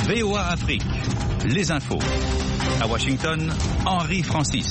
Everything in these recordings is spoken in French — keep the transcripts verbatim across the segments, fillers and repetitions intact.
V O A Afrique, les infos. À Washington, Henri Francis.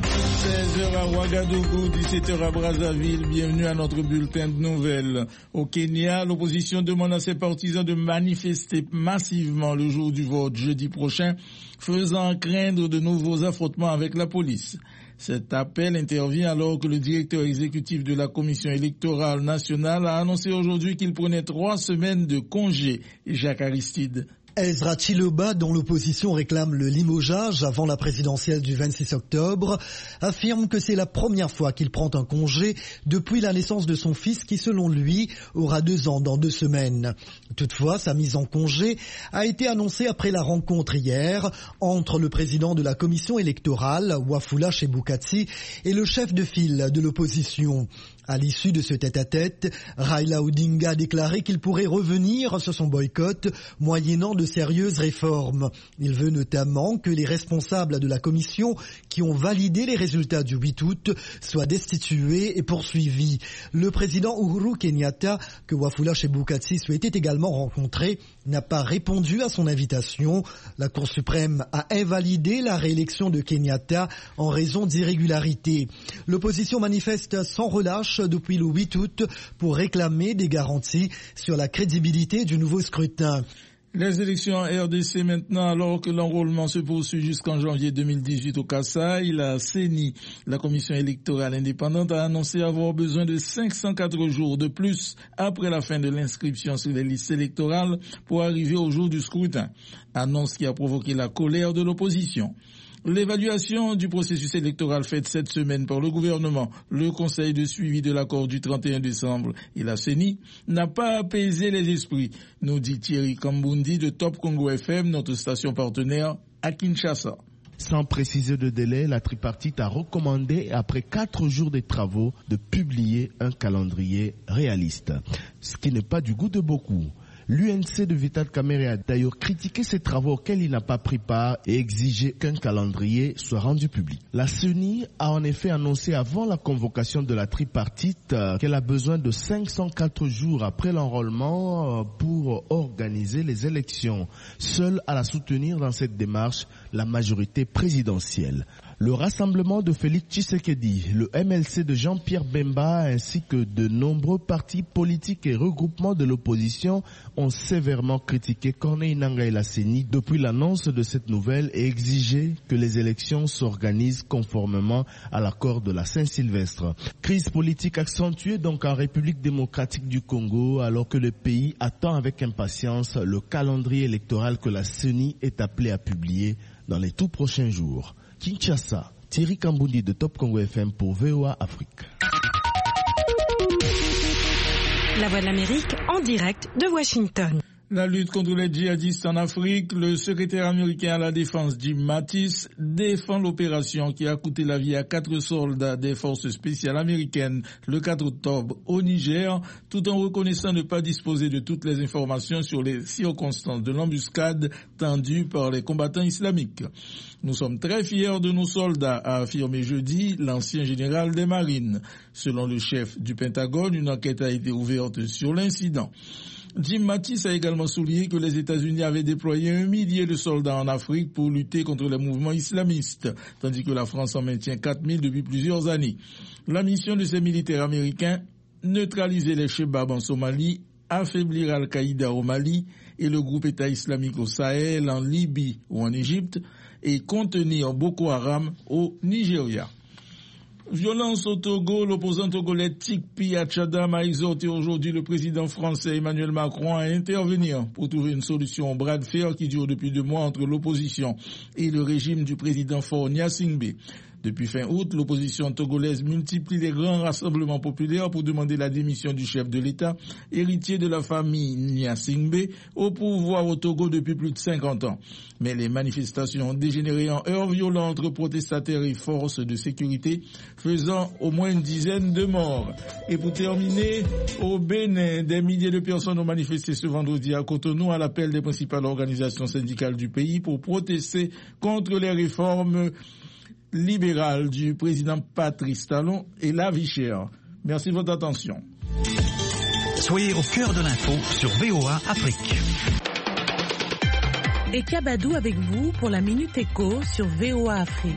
seize heures à Ouagadougou, dix-sept heures à Brazzaville. Bienvenue à notre bulletin de nouvelles. Au Kenya, l'opposition demande à ses partisans de manifester massivement le jour du vote jeudi prochain, faisant craindre de nouveaux affrontements avec la police. Cet appel intervient alors que le directeur exécutif de la Commission électorale nationale a annoncé aujourd'hui qu'il prenait trois semaines de congé. Jacques Aristide. Ezra Chiloba, dont l'opposition réclame le limogeage avant la présidentielle du vingt-six octobre, affirme que c'est la première fois qu'il prend un congé depuis la naissance de son fils qui, selon lui, aura deux ans dans deux semaines. Toutefois, sa mise en congé a été annoncée après la rencontre hier entre le président de la commission électorale, Wafula Chebukati, et le chef de file de l'opposition. À l'issue de ce tête-à-tête, Raila Odinga a déclaré qu'il pourrait revenir sur son boycott, moyennant de sérieuses réformes. Il veut notamment que les responsables de la commission qui ont validé les résultats du huit août soient destitués et poursuivis. Le président Uhuru Kenyatta, que Wafula Chebukati souhaitait également rencontrer, n'a pas répondu à son invitation. La Cour suprême a invalidé la réélection de Kenyatta en raison d'irrégularités. L'opposition manifeste sans relâche depuis le huit août pour réclamer des garanties sur la crédibilité du nouveau scrutin. Les élections en R D C maintenant, alors que l'enrôlement se poursuit jusqu'en janvier deux mille dix-huit au Kasaï, la C E N I, la Commission électorale indépendante, a annoncé avoir besoin de cinq cent quatre jours de plus après la fin de l'inscription sur les listes électorales pour arriver au jour du scrutin. Annonce qui a provoqué la colère de l'opposition. L'évaluation du processus électoral faite cette semaine par le gouvernement, le Conseil de suivi de l'accord du trente et un décembre et la C E N I n'a pas apaisé les esprits, nous dit Thierry Kambundi de Top Congo F M, notre station partenaire à Kinshasa. Sans préciser de délai, la tripartite a recommandé, après quatre jours de travaux, de publier un calendrier réaliste, ce qui n'est pas du goût de beaucoup. L'U N C de Vital Kamerhe a d'ailleurs critiqué ces travaux auxquels il n'a pas pris part et exigé qu'un calendrier soit rendu public. La C E N I a en effet annoncé avant la convocation de la tripartite qu'elle a besoin de cinq cent quatre jours après l'enrôlement pour organiser les élections. Seule à la soutenir dans cette démarche, la majorité présidentielle. Le rassemblement de Félix Tshisekedi, le M L C de Jean-Pierre Bemba ainsi que de nombreux partis politiques et regroupements de l'opposition ont sévèrement critiqué Corneille Nangaa et la C E N I depuis l'annonce de cette nouvelle et exigé que les élections s'organisent conformément à l'accord de la Saint-Sylvestre. Crise politique accentuée donc en République démocratique du Congo alors que le pays attend avec impatience le calendrier électoral que la C E N I est appelée à publier dans les tout prochains jours. Kinshasa, Thierry Kambundi de Top Congo F M pour V O A Afrique. La Voix de l'Amérique en direct de Washington. La lutte contre les djihadistes en Afrique, le secrétaire américain à la défense Jim Mattis défend l'opération qui a coûté la vie à quatre soldats des forces spéciales américaines le quatre octobre au Niger, tout en reconnaissant ne pas disposer de toutes les informations sur les circonstances de l'embuscade tendue par les combattants islamiques. Nous sommes très fiers de nos soldats, a affirmé jeudi l'ancien général des Marines. Selon le chef du Pentagone, une enquête a été ouverte sur l'incident. Jim Mattis a également souligné que les États-Unis avaient déployé un millier de soldats en Afrique pour lutter contre les mouvements islamistes, tandis que la France en maintient quatre mille depuis plusieurs années. La mission de ces militaires américains, neutraliser les Chebabs en Somalie, affaiblir Al-Qaïda au Mali et le groupe État islamique au Sahel, en Libye ou en Égypte, et contenir Boko Haram au Nigeria. Violence au Togo, l'opposant togolais Tikpi Achadam a exhorté aujourd'hui le président français Emmanuel Macron à intervenir pour trouver une solution au bras de fer qui dure depuis deux mois entre l'opposition et le régime du président Faure Gnassingbé. Depuis fin août, l'opposition togolaise multiplie les grands rassemblements populaires pour demander la démission du chef de l'État, héritier de la famille Gnassingbé, au pouvoir au Togo depuis plus de cinquante ans. Mais les manifestations ont dégénéré en heurts violents entre protestataires et forces de sécurité, faisant au moins une dizaine de morts. Et pour terminer, au Bénin, des milliers de personnes ont manifesté ce vendredi à Cotonou à l'appel des principales organisations syndicales du pays pour protester contre les réformes libérale du président Patrice Talon et la vie chère. Merci de votre attention. Soyez au cœur de l'info sur V O A Afrique. Et Kabadou avec vous pour la Minute Éco sur V O A Afrique.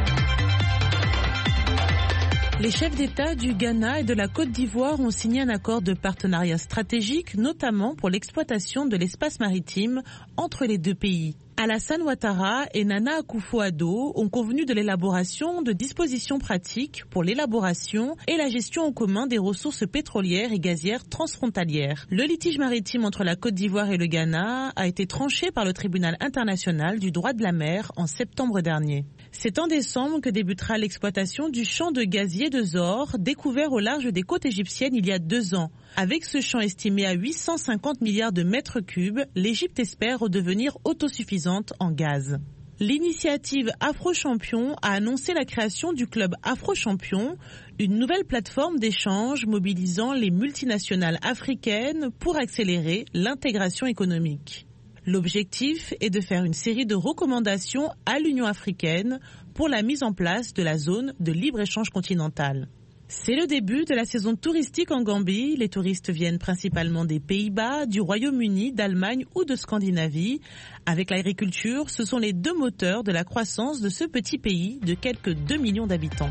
Les chefs d'État du Ghana et de la Côte d'Ivoire ont signé un accord de partenariat stratégique, notamment pour l'exploitation de l'espace maritime entre les deux pays. Alassane Ouattara et Nana Akufo-Addo ont convenu de l'élaboration de dispositions pratiques pour l'élaboration et la gestion en commun des ressources pétrolières et gazières transfrontalières. Le litige maritime entre la Côte d'Ivoire et le Ghana a été tranché par le Tribunal international du droit de la mer en septembre dernier. C'est en décembre que débutera l'exploitation du champ de gazier de Zor, découvert au large des côtes égyptiennes il y a deux ans. Avec ce champ estimé à huit cent cinquante milliards de mètres cubes, l'Égypte espère redevenir autosuffisante en gaz. L'initiative Afro-Champion a annoncé la création du club Afro-Champion, une nouvelle plateforme d'échange mobilisant les multinationales africaines pour accélérer l'intégration économique. L'objectif est de faire une série de recommandations à l'Union africaine pour la mise en place de la zone de libre-échange continentale. C'est le début de la saison touristique en Gambie. Les touristes viennent principalement des Pays-Bas, du Royaume-Uni, d'Allemagne ou de Scandinavie. Avec l'agriculture, ce sont les deux moteurs de la croissance de ce petit pays de quelques deux millions d'habitants.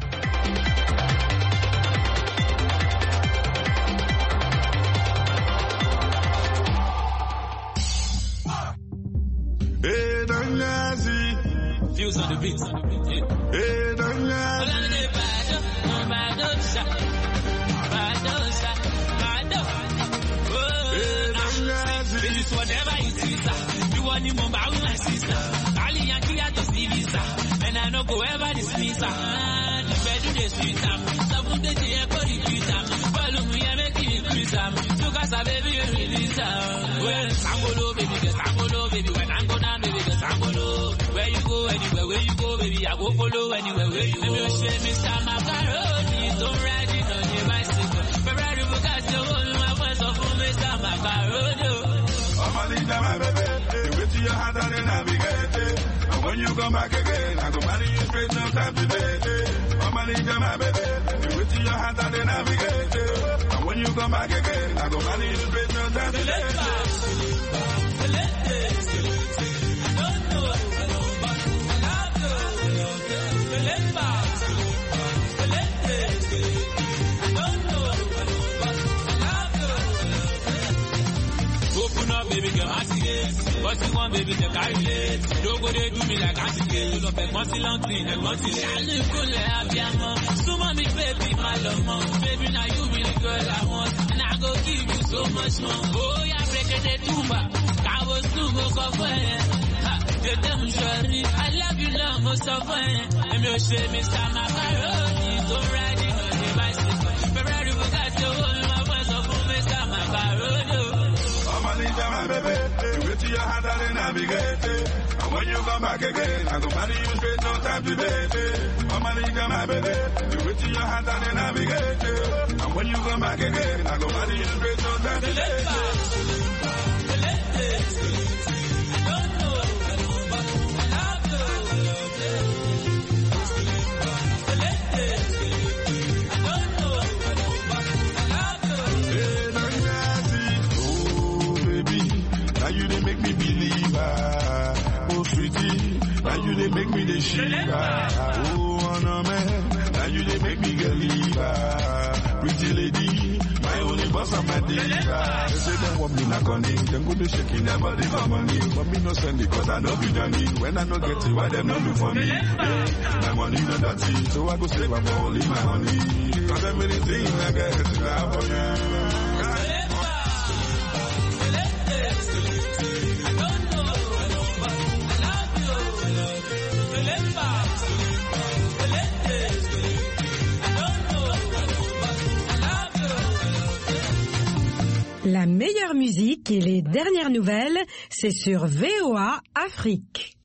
Hey, Dangazi. Fuse on the beat. Hey, Dangazi. Whatever you see, sir, you want him on my sister. Ali Yankee at the C V, sir, and I know go ever dismiss, sir. The bed to the street, sir. Seven days here for the street, sir. Follow me and make it increase, sir. Look at a baby, you release, sir. Well, Sangolo, baby, get Sangolo, baby. When I go down, baby, get Sangolo. Where you go, anywhere, where you go, baby, I go follow anywhere, where you go. Let me show me some macaroni, don't ride it on your bicycle. Ferrari, look at your own, my voice of home, Mister Macaroni. My baby, you wait till your heart and then navigate it. And when you come back again, I go marry you straight, no time to date it. I'm a leader, my baby, you wait till your heart and then navigate it. And when you come back again, I go marry you straight, no time to date it. Baby girl, I see it. What you want, baby, the calculate. Don't go there, do me like I see it. You don't pay money long thing, and money. I live cool, I be a mom. So, mommy, baby, my love, mom. Baby, now you be the girl I want. And I go give you so much more. Oh, yeah, break it, too bad. I was too go cover it. You damn sure I love you, love, most of it. And you say, Mister Macaroni, don't ride it on your bicycle. Ferrari, we got your whole, my voice of Mister Macaroni. My baby, you wait till your heart and then navigate it. And when you come back again, I go marry you straight, no time to date it. I'm a leader, my baby, you wait till your heart and then navigate it. And when you come back again, I go marry you straight, no time to date it. You they make me believer, oh sweetie. Now you they make me the shiva, oh honor man. Now you they make me get liver, pretty lady, my only boss of my diva. They say they want me knock on it, them go be shaking their body for money, but me no send it 'cause I know be done it. When I no get it, why them no look for me? Yeah, my money no dirty, so I go save up for only my honey. 'Cause I'm anything I get is love for you. La meilleure musique et les dernières nouvelles, c'est sur V O A Afrique.